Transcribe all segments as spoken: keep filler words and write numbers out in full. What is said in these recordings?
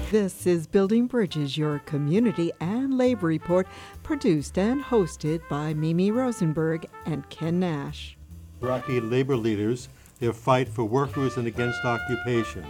This is Building Bridges, your community and labor report, produced and hosted by Mimi Rosenberg and Ken Nash. Iraqi labor leaders, their fight for workers and against occupation.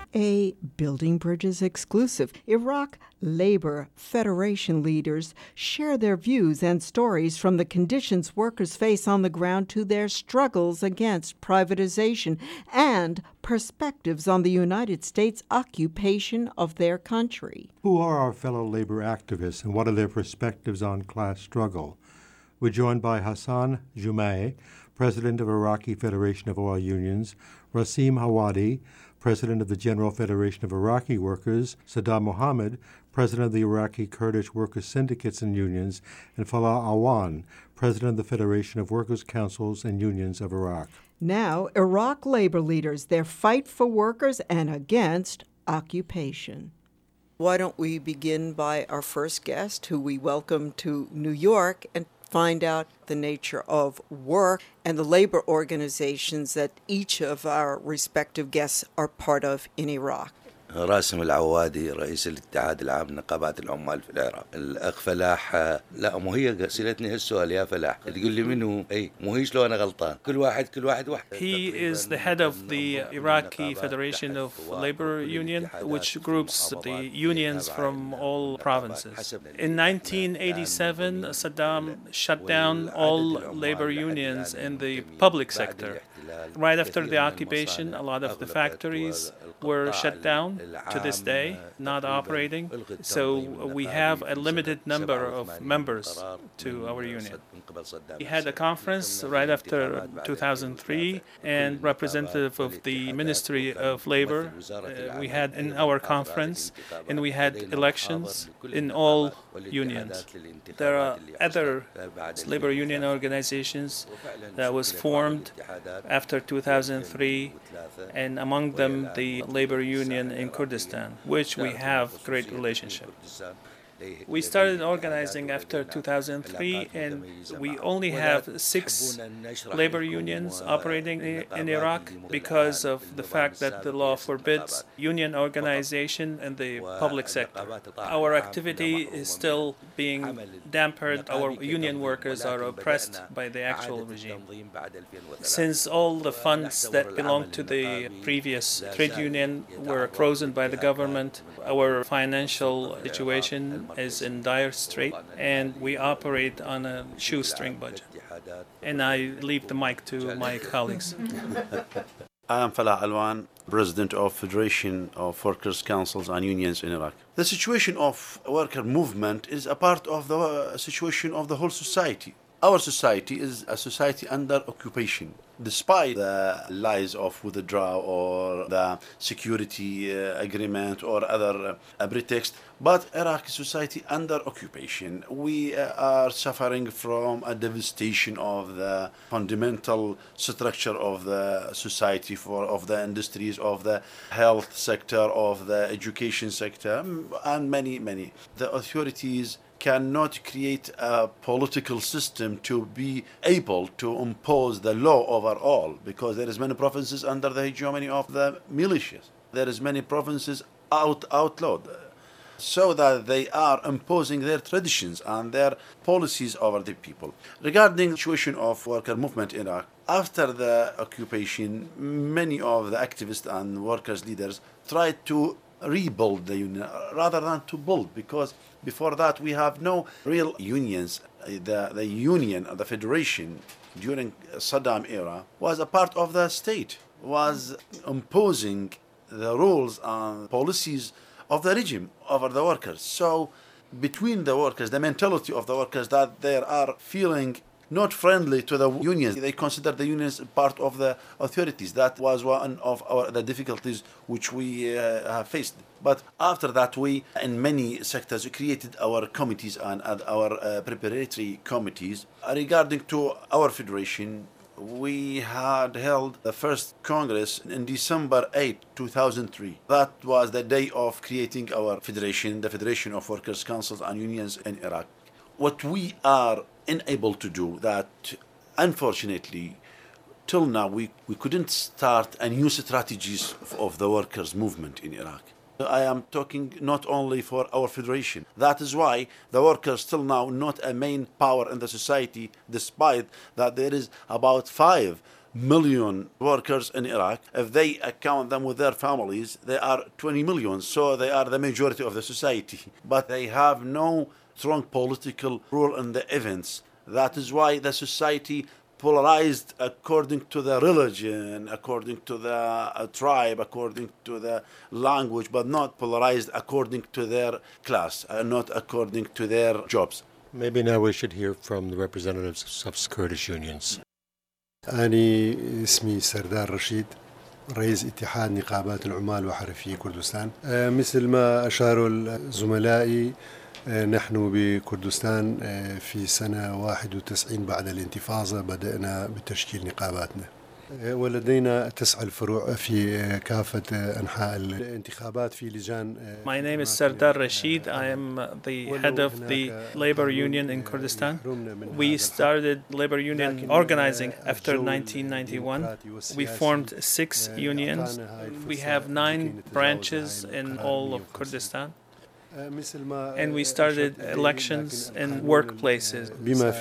A Building Bridges exclusive. Iraq Labor Federation leaders share their views and stories from the conditions workers face on the ground to their struggles against privatization and perspectives on the United States occupation of their country. Who are our fellow labor activists and what are their perspectives on class struggle? We're joined by Hassan Jumae, President of Iraqi Federation of Oil Unions, Rasim Hawadi, President of the General Federation of Iraqi Workers, Saddam Mohammed, President of the Iraqi Kurdish Workers Syndicates and Unions, and Falah Awan, President of the Federation of Workers' Councils and Unions of Iraq. Now, Iraq labor leaders, their fight for workers and against occupation. Why don't we begin by our first guest, who we welcome to New York, and find out the nature of work and the labor organizations that each of our respective guests are part of in Iraq. راسم العوادي رئيس الاتحاد العام لنقابات العمال في العراق. الأخ فلاح لا مو هي سألتني هالسؤال يا فلاح تقول لي منو أي مو هي شلون أنا غلطان كل واحد كل واحد واحد. He is the head of the Iraqi Federation of Labor Union, which groups the unions from all provinces. In nineteen eighty-seven, Saddam shut down all labor unions in the public sector. Right after the occupation, a lot of the factories were shut down to this day, not operating. So we have a limited number of members to our union. We had a conference right after two thousand three, and representative of the Ministry of Labor, uh, we had in our conference, and we had elections in all unions. There are other labor union organizations that was formed after two thousand three, and among them the labor union in Kurdistan, which we have great relationship. We started organizing after two thousand three, and we only have six labor unions operating in Iraq because of the fact that the law forbids union organization in the public sector. Our activity is still being dampened. Our union workers are oppressed by the actual regime. Since all the funds that belonged to the previous trade union were frozen by the government, our financial situation is in dire strait, and we operate on a shoestring budget. And I leave the mic to my colleagues. I am Falah Alwan, President of Federation of Workers' Councils and Unions in Iraq. The situation of worker movement is a part of the situation of the whole society. Our society is a society under occupation. Despite the lies of withdrawal or the security uh, agreement or other uh, pretext, but Iraqi society under occupation. We uh, are suffering from a devastation of the fundamental structure of the society, for of the industries, of the health sector, of the education sector, and many, many. The authorities cannot create a political system to be able to impose the law over all, because there is many provinces under the hegemony of the militias. There is many provinces out outlawed, so that they are imposing their traditions and their policies over the people. Regarding the situation of worker movement in Iraq, after the occupation, many of the activists and workers leaders tried to rebuild the union rather than to build, because before that we have no real unions. The, the union, the federation during Saddam era was a part of the state, was imposing the rules and policies of the regime over the workers. So between the workers, the mentality of the workers that they are feeling not friendly to the unions. They consider the unions part of the authorities. That was one of our, the difficulties which we uh, have faced. But after that, we, in many sectors, created our committees and our uh, preparatory committees. Regarding to our federation, we had held the first Congress in December eighth, two thousand three. That was the day of creating our federation, the Federation of Workers' Councils and Unions in Iraq. What we are unable to do, that unfortunately till now we, we couldn't start a new strategies of the workers movement in Iraq. I am talking not only for our federation. That is why the workers still now not a main power in the society, despite that there is about five million workers in Iraq. If they account them with their families, they are twenty million, so they are the majority of the society. But they have no strong political role in the events. That is why the society polarized according to the religion, according to the uh, tribe, according to the language, but not polarized according to their class, uh, not according to their jobs. Maybe now we should hear from the representatives of Kurdish unions. أنا اسمي سردار رشيد رئيس اتحاد نقابات العمال وحرفي كردستان. مثل ما أشاروا زملائي نحن بكردستان في سنة واحد وتسعين بعد الانتفاضة بدأنا بتشكيل نقاباتنا ولدينا تسع الفروع في كافة أنحاء الانتخابات في لجان. My name is Sardar Rashid. I am the head of the labor union in Kurdistan. We started labor union organizing after nineteen ninety-one. We formed six unions. We have nine branches in all of Kurdistan. And we started elections in workplaces,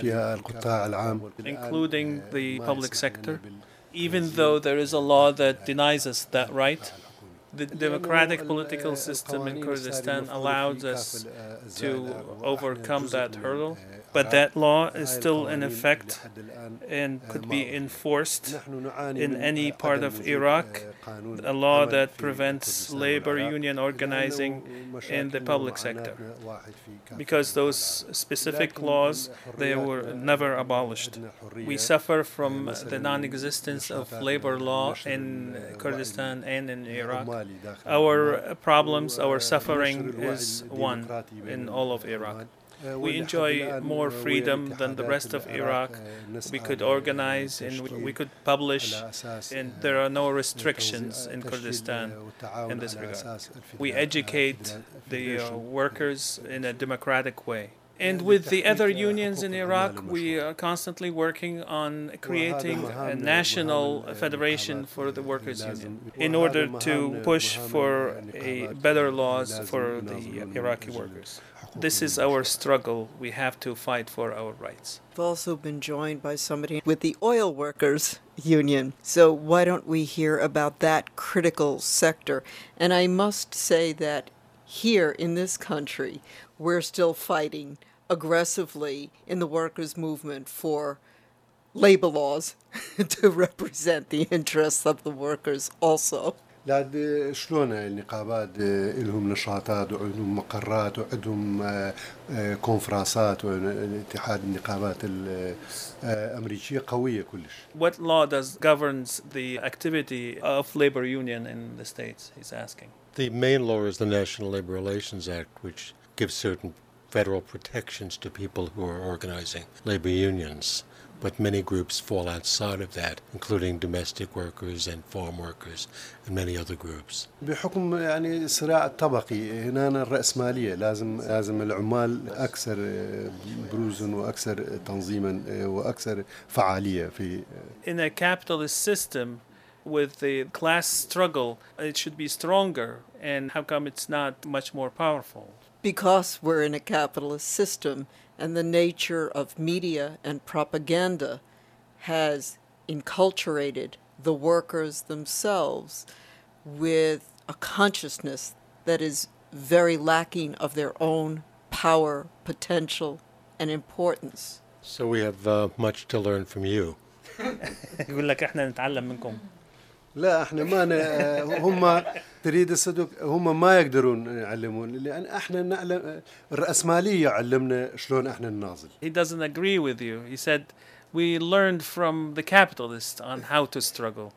including the public sector. Even though there is a law that denies us that right, the democratic political system in Kurdistan allows us to overcome that hurdle. But that law is still in effect and could be enforced in any part of Iraq, a law that prevents labor union organizing in the public sector. Because those specific laws, they were never abolished. We suffer from the non-existence of labor law in Kurdistan and in Iraq. Our problems, our suffering is one in all of Iraq. We enjoy more freedom than the rest of Iraq. We could organize and we could publish, and there are no restrictions in Kurdistan in this regard. We educate the uh, workers in a democratic way. And with the other unions in Iraq, we are constantly working on creating a national federation for the workers' union in order to push for a better laws for the Iraqi workers. This is our struggle. We have to fight for our rights. I've also been joined by somebody with the oil workers union. So why don't we hear about that critical sector? And I must say that here in this country, we're still fighting aggressively in the workers' movement for labor laws to represent the interests of the workers also. لاد شلون النقابات لهم نشاطات وعندهم مقرات وعندهم كونفرانسات واتحاد النقابات الأمريكية قوية كلش. What law does governs the activity of labor union in the States, he's asking. The main law is the National Labor Relations Act, which gives certain federal protections to people who are organizing labor unions. But many groups fall outside of that, including domestic workers and farm workers and many other groups. بحكم يعني الصراع الطبقي هنا الرأسمالية لازم لازم العمال أكثر بروزا وأكثر تنظيما وأكثر فعالية في. In a capitalist system, with the class struggle, it should be stronger. And how come it's not much more powerful? Because we're in a capitalist system, and the nature of media and propaganda has enculturated the workers themselves with a consciousness that is very lacking of their own power, potential, and importance. So we have uh, much to learn from you. يقول لك احنا نتعلم منكم. لا احنا ما هم تريد الصدق هم ما يقدرون يعلمون لأن احنا نعلم الرأسمالية علمنا شلون احنا نناضل. He doesn't agree with you. He said we learned from the capitalists on how to struggle.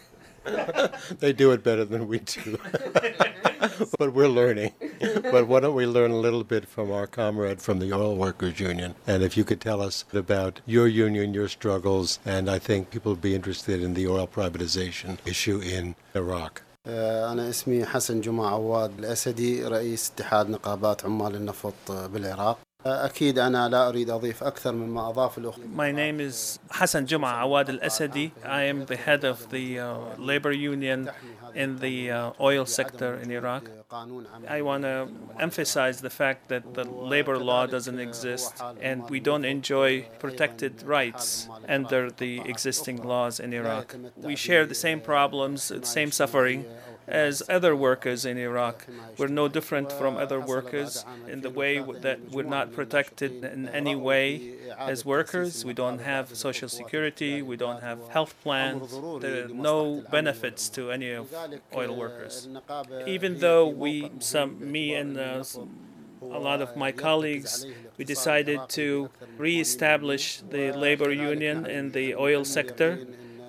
They do it better than we do. But we're learning. But why don't we learn a little bit from our comrade from the Oil Workers Union? And if you could tell us about your union, your struggles, and I think people would be interested in the oil privatization issue in Iraq. أنا اسمي حسن جمعة عواد الأسدي رئيس اتحاد نقابات عمال النفط بالعراق. أكيد أنا لا أريد أضيف أكثر مما أضاف الأخ. My name is Hassan Juma Awad al-Asadi. I am the head of the uh, labor union in the uh, oil sector in Iraq. I want to emphasize the fact that the labor law doesn't exist and we don't enjoy protected rights under the existing laws in Iraq. We share the same problems, the same suffering as other workers in Iraq. We're no different from other workers in the way that we're not protected in any way as workers. We don't have social security, we don't have health plans, there are no benefits to any of oil workers. Even though we, some, me and uh, a lot of my colleagues, we decided to re-establish the labor union in the oil sector.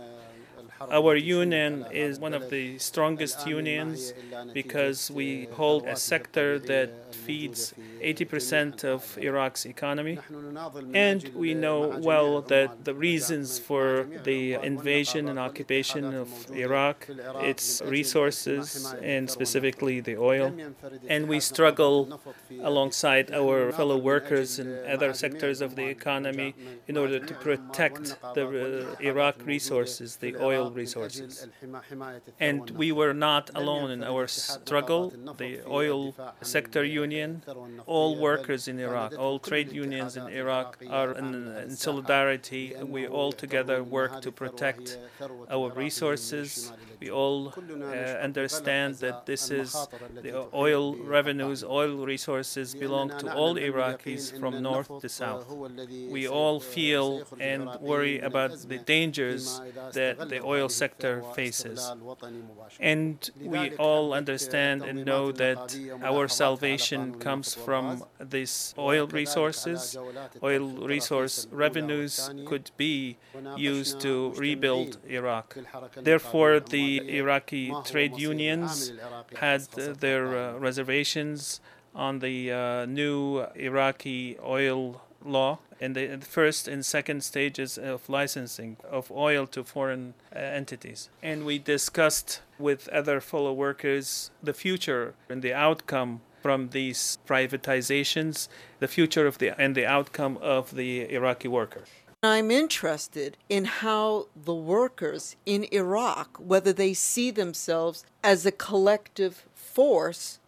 Our union is one of the strongest unions because we hold a sector that feeds eighty percent of Iraq's economy. And we know well that the reasons for the invasion and occupation of Iraq, its resources, and specifically the oil. And we struggle alongside our fellow workers in other sectors of the economy in order to protect the uh, Iraq resources, the oil resources. And we were not alone in our struggle. The oil sector union, all workers in Iraq, all trade unions in Iraq are in, in solidarity. We all together work to protect our resources. We all uh, understand that this is the oil revenues, oil resources belong to all Iraqis from north to south. We all feel and worry about the dangers that the oil sector faces. And we all understand and know that our salvation comes from these oil resources. Oil resource revenues could be used to rebuild Iraq. Therefore, the Iraqi trade unions had uh, their uh, reservations on the uh, new Iraqi oil law in the first and second stages of licensing of oil to foreign uh, entities. And we discussed with other fellow workers the future and the outcome from these privatizations, the future of the and the outcome of the Iraqi worker. I'm interested in how the workers in Iraq, whether they see themselves as a collective force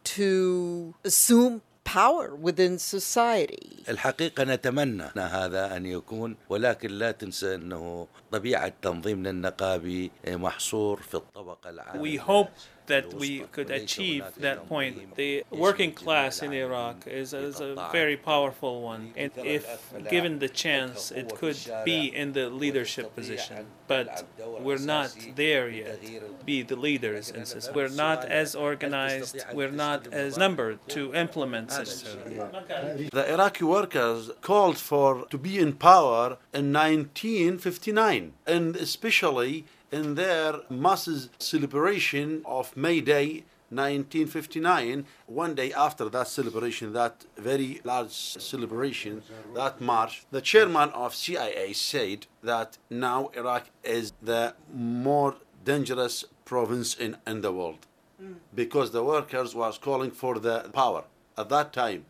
to assume power within society. الحقيقة نتمنى أن هذا أن يكون، ولكن لا تنسى أنه طبيعة تنظيمنا النقابي محصور في الطبقة العامة. We hope that we could achieve that point. The working class in Iraq is, is a very powerful one, and if given the chance, it could be in the leadership position. But we're not there yet, be the leaders. And we're not as organized, we're not as numbered to implement such a... The Iraqi workers called for to be in power in nineteen fifty-nine, and especially in their masses celebration of May Day nineteen fifty-nine, one day after that celebration, that very large celebration, that march, the chairman of C I A said that now Iraq is the more dangerous province in, in the world because the workers was calling for the power at that time.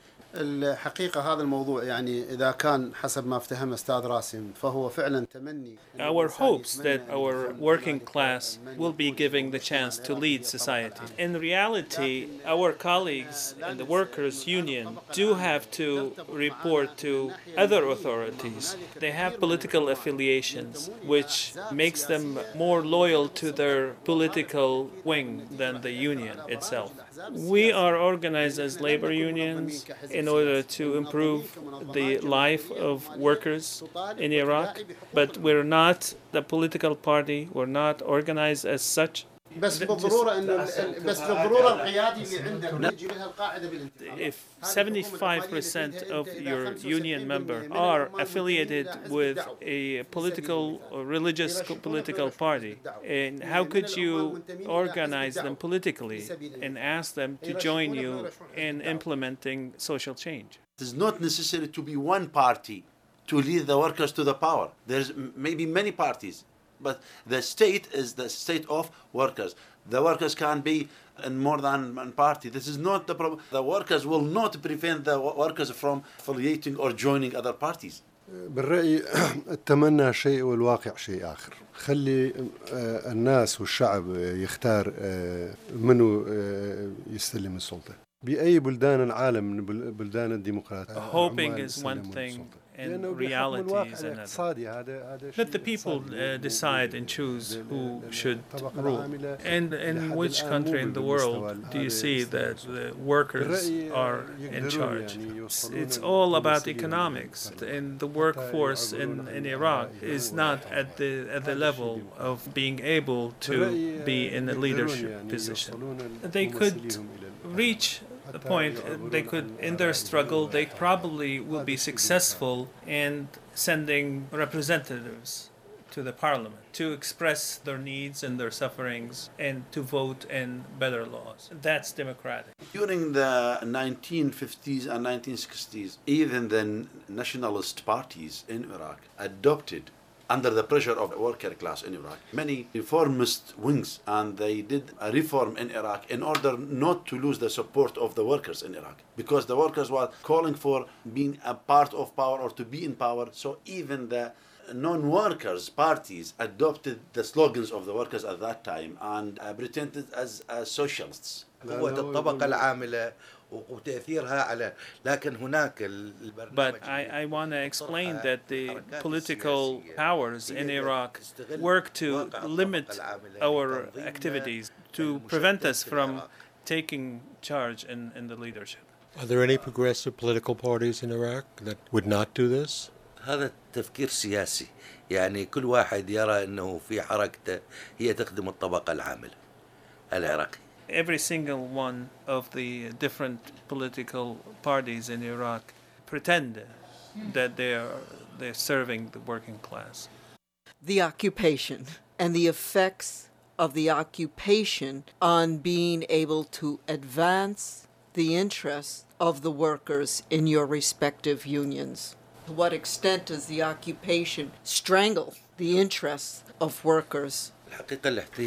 الحقيقة هذا الموضوع يعني إذا كان حسب ما افتهم أستاذ راسم فهو فعلا تمني. Our hopes that our working class will be given the chance to lead society. In reality, our colleagues in the workers' union do have to report to other authorities. They have political affiliations, which makes them more loyal to their political wing than the union itself. We are organized as labor unions in order to improve the life of workers in Iraq, but we're not the political party, we're not organized as such. بس بالضرورة إنه بس بالضرورة القيادي اللي عندك بيجي لها القاعدة بالانتخاب. If seventy-five percent of your union members are affiliated with a political or religious political party, and how could you organize them politically and ask them to join you in implementing social change? It is not necessary to be one party to lead the workers to the power. There's maybe many parties. But the state is the state of workers. The workers can be in more than one party. This is not the problem. The workers will not prevent the workers from affiliating or joining other parties. بالرأي التمنى شيء والواقع شيء آخر. خلي الناس والشعب يختار منو يستلم السلطة. بأي بلدان العالم من بلدان الديمقراطية. Hoping is one thing and reality is another. Let the people uh, decide and choose who should rule. And in which country in the world do you see that the workers are in charge? It's, it's all about economics, and the workforce in, in Iraq is not at the at the level of being able to be in a leadership position. They could reach the point they could, in their struggle, they probably will be successful in sending representatives to the parliament to express their needs and their sufferings and to vote in better laws. That's democratic. During the nineteen fifties and nineteen sixties, even the nationalist parties in Iraq adopted, under the pressure of the worker class in Iraq, many reformist wings, and they did a reform in Iraq in order not to lose the support of the workers in Iraq, because the workers were calling for being a part of power or to be in power. So even the non-workers parties adopted the slogans of the workers at that time and uh, pretended as uh, socialists. قوة الطبقة العاملة وتأثيرها على لكن هناك But I, I want to explain that the political powers in Iraq work to limit our activities, to prevent us from taking charge in, in the leadership. Are there any progressive political parties in Iraq that would not do this? هذا تفكير سياسي، يعني كل واحد يرى أنه في حركته هي تخدم الطبقة العاملة العراقية. Every single one of the different political parties in Iraq pretend that they are they're serving the working class. The occupation and the effects of the occupation on being able to advance the interests of the workers in your respective unions. To what extent does the occupation strangle the interests of workers? الحقيقة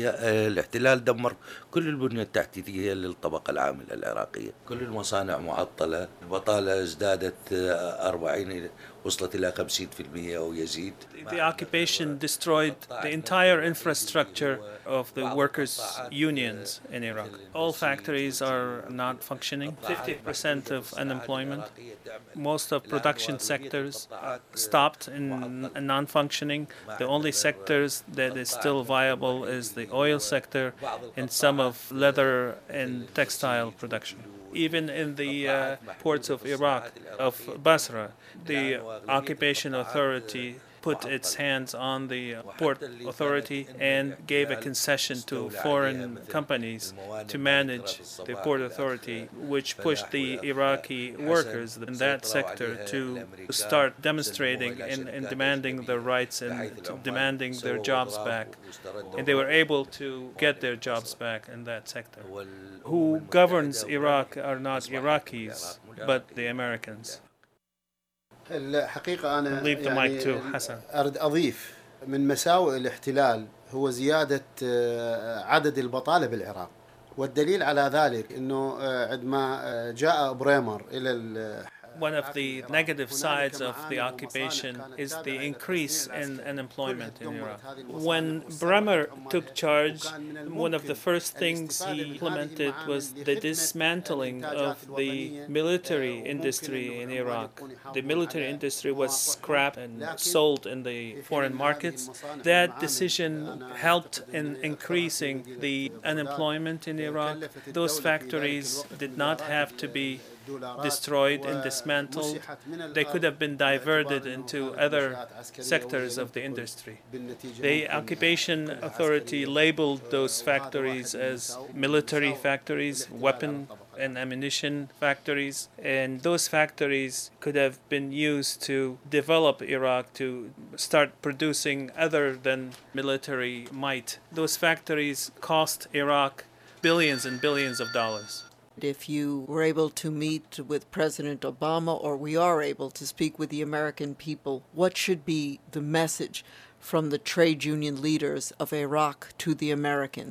الاحتلال دمر كل البنية التحتية للطبقة العاملة العراقية. كل المصانع معطلة، البطالة ازدادت أربعين وصلت إلى خمسين بالمئة أو يزيد. The occupation destroyed the entire infrastructure of the workers' unions in Iraq. All factories are not functioning. fifty percent of unemployment. Most of production sectors stopped in non-functioning. The only sectors that is still viable is the oil sector and some of leather and textile production. Even in the uh, ports of Iraq, of Basra, the occupation authority put its hands on the port authority and gave a concession to foreign companies to manage the port authority, which pushed the Iraqi workers in that sector to start demonstrating and, and demanding their rights and demanding their jobs back. And they were able to get their jobs back in that sector. Who governs Iraq are not Iraqis, but the Americans. الحقيقة أنا Leave the mic to يعني Hassan. أريد أضيف من مساوئ الاحتلال هو زيادة عدد البطالة بالعراق، والدليل على ذلك أنه عندما جاء بريمر إلى One of the negative sides of the occupation is the increase in unemployment in Iraq. When Bremer took charge, one of the first things he implemented was the dismantling of the military industry in Iraq. The military industry was scrapped and sold in the foreign markets. That decision helped in increasing the unemployment in Iraq. Those factories did not have to be destroyed and dismantled. They could have been diverted into other sectors of the industry. The occupation authority labeled those factories as military factories, weapon and ammunition factories, and those factories could have been used to develop Iraq to start producing other than military might. Those factories cost Iraq billions and billions of dollars. If you were able to meet with President Obama, or we are able to speak with the American people, what should be the message from the trade union leaders of Iraq to the Americans?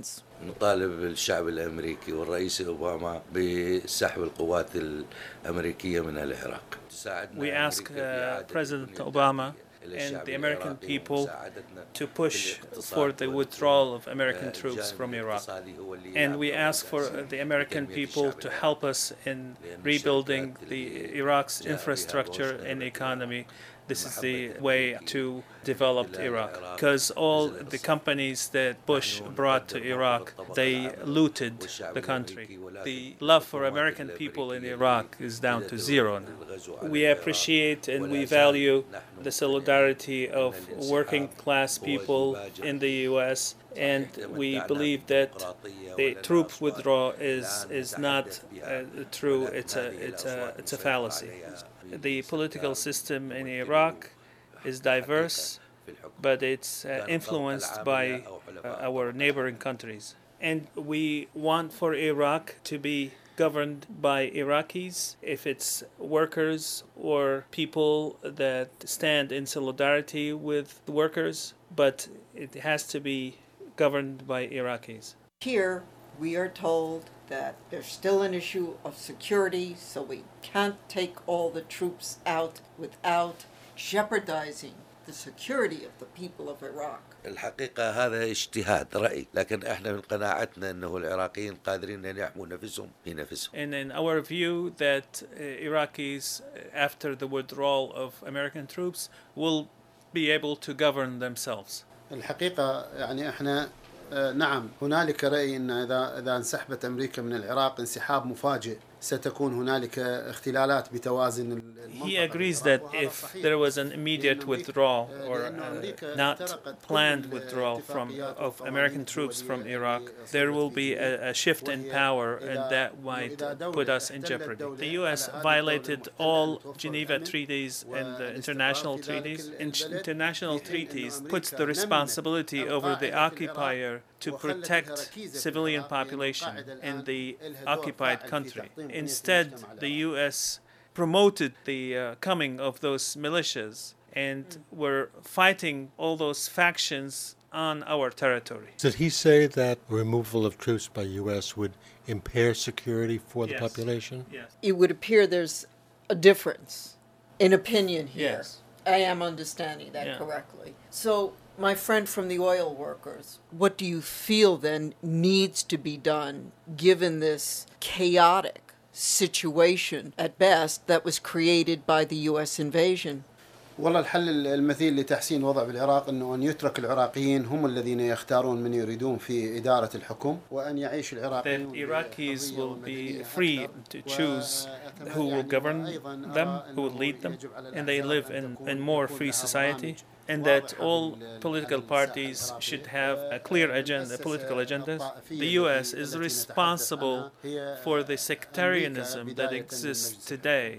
نطالب الشعب الأمريكي والرئيس أوباما بسحب القوات الأمريكية من العراق. We ask uh, President Obama and the American people to push for the withdrawal of American troops from Iraq. And we ask for the American people to help us in rebuilding the Iraq's infrastructure and economy. This is the way to develop Iraq, because all the companies that Bush brought to Iraq, they looted the country. The love for American people in Iraq is down to zero now. We appreciate and we value the solidarity of working class people in the U S, and we believe that the troop withdrawal is is not uh, true. It's a it's a it's a fallacy. The political system in Iraq is diverse, but it's uh, influenced by uh, our neighboring countries. And we want for Iraq to be governed by Iraqis, if it's workers or people that stand in solidarity with workers, but it has to be governed by Iraqis. Here, we are told that there's still an issue of security, so we can't take all the troops out without jeopardizing the security of the people of Iraq. الحقيقة هذا اجتهاد رأي، لكن احنا من قناعتنا انه العراقيين قادرين ان يحموا نفسهم بنفسهم. And in our view that uh, Iraqis, after the withdrawal of American troops, will be able to govern themselves. الحقيقة يعني احنا نعم هنالك رأي أن إذا إذا انسحبت أمريكا من العراق انسحاب مفاجئ ستكون هنالك اختلالات بتوازن المنطقة. He agrees that if there was an immediate withdrawal or uh, not planned withdrawal from of American troops from Iraq, there will be a, a shift in power, and that might put us in jeopardy. The U S violated all Geneva treaties and the international treaties. International treaties puts the responsibility over the occupier to protect civilian population in the occupied country. Instead, the U S promoted the uh, coming of those militias and were fighting all those factions on our territory. Did he say that removal of troops by U S would impair security for the Yes. population? Yes. It would appear there's a difference in opinion here. Yes. I am understanding that Yeah. correctly. So, my friend from the oil workers, what do you feel then needs to be done given this chaotic situation at best that was created by the U S invasion? والله الحل المثيل لتحسين الوضع بالعراق أنه أن يترك العراقيين هم الذين يختارون من يريدون في إدارة الحكم وأن يعيش العراقيون. That Iraqis will be free to choose who will govern them, who will lead them, and they live in a more free society. And that all political parties should have a clear agenda, political agendas. The U S is responsible for the sectarianism that exists today,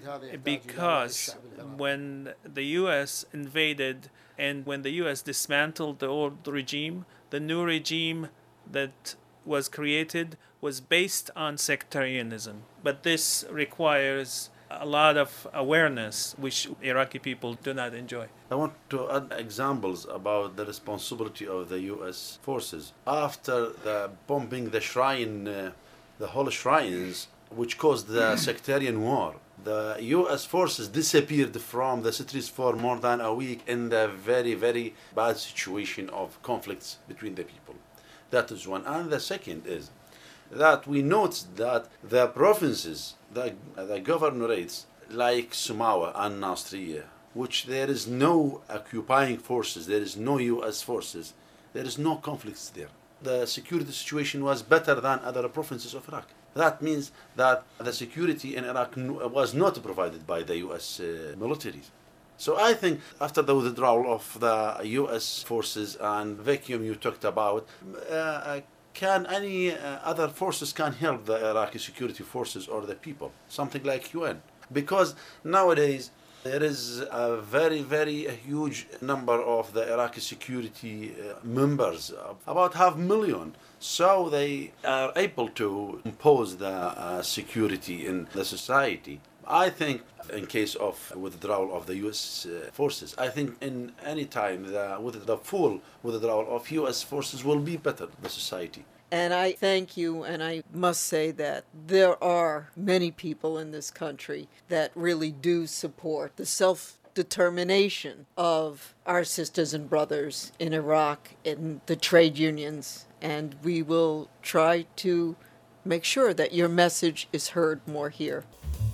because when the U S invaded and when the U S dismantled the old regime, the new regime that was created was based on sectarianism. But this requires a lot of awareness, which Iraqi people do not enjoy. I want to add examples about the responsibility of the U S forces. After the bombing the shrine, uh, the holy shrines, which caused the sectarian war, the U S forces disappeared from the cities for more than a week in the very, very bad situation of conflicts between the people. That is one. And the second is that we noticed that the provinces, the, the governorates like Sumawa and Nasriya, which there is no occupying forces, there is no U S forces, there is no conflicts there. The security situation was better than other provinces of Iraq. That means that the security in Iraq was not provided by the U S uh, militaries. So I think after the withdrawal of the U S forces and vacuum you talked about, uh, can any uh, other forces can help the Iraqi security forces or the people, something like U N? Because nowadays there is a very, very huge number of the Iraqi security uh, members, about half a million. So they are able to impose the uh, security in the society. I think in case of withdrawal of the U S uh, forces, I think in any time the, with the full withdrawal of U S forces will be better for the society. And I thank you, and I must say that there are many people in this country that really do support the self-determination of our sisters and brothers in Iraq, in the trade unions, and we will try to make sure that your message is heard more here.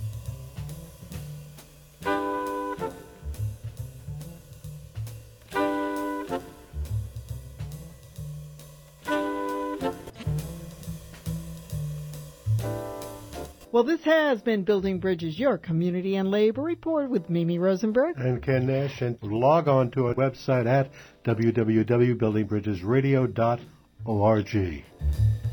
Well, this has been Building Bridges, your community and labor report with Mimi Rosenberg and Ken Nash. And log on to our website at w w w dot building bridges radio dot org.